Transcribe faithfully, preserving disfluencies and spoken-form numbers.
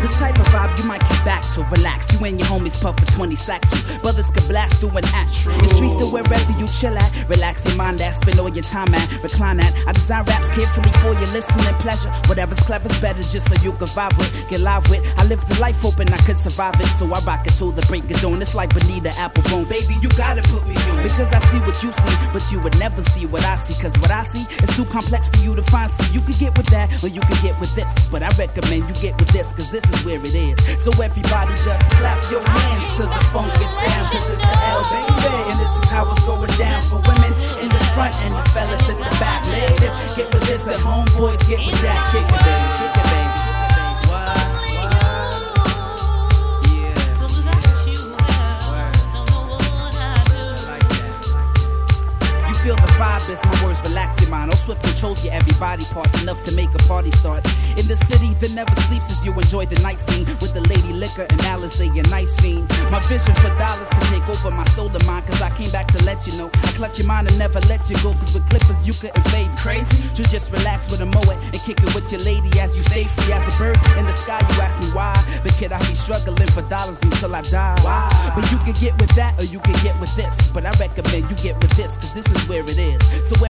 This type of vibe you might get back to. Relax, you and your homies puff for twenty sack two. Brothers can blast through an act. In streets or wherever you chill at. Relax your mind at, spend all your time at. Recline at. I design raps carefully for your listening pleasure. Whatever's clever's better just so you can vibe with. Get live with. I live the life hoping I could survive it. So I rock it till the break of dawn. It's like Bonita Applebone. Baby, you gotta put me on. Because I see what you see, but you would never see what I see. Cause what I see is too complex for you to find. So you could get with that or you could get with this. But I recommend you get with this, cause this is where it is. So everybody just clap your hands to the funky sound. Cause it's the L, baby. And this is how it's going down for women in the front and the fellas in the back. Ladies, get with this, the homeboys get with that. Kick it, baby, kick it, baby. Feel the vibe as my words relax your mind. Oh, swift controls your every body parts enough to make a party start. In the city that never sleeps as you enjoy the night scene with the lady liquor and Alizé, a nice fiend. My vision for dollars can take over my soul of mine. Cause I came back to let you know I clutch your mind and never let you go. Cause with clippers you couldn't fade crazy. You just relax with a moat and kick it with your lady as you stay free as a bird in the sky. You ask me why, but kid I be struggling for dollars until I die. Why? But you can get with that or you can get with this. But I recommend you get with this cause this is where it is. So